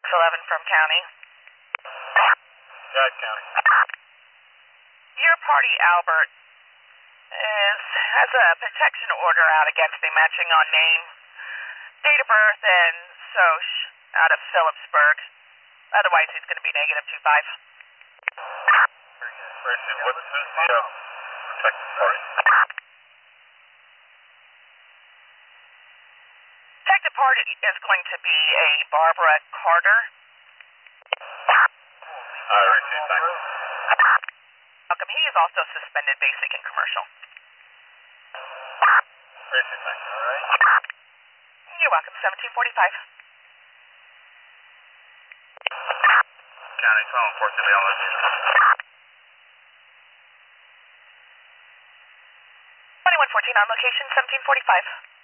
11 from county. Guide county. Your party, Albert, has a protection order out against him, matching on name, date of birth, and soc out of Phillipsburg. Otherwise, he's going to be negative 25. Who's the protected party? Protected party is going to be a Barbara Carter. Thank you. Welcome. He is also suspended basic and commercial. Thank you. All right. You're welcome. 1745. County 12, 14 on this. 2114 on location, 1745.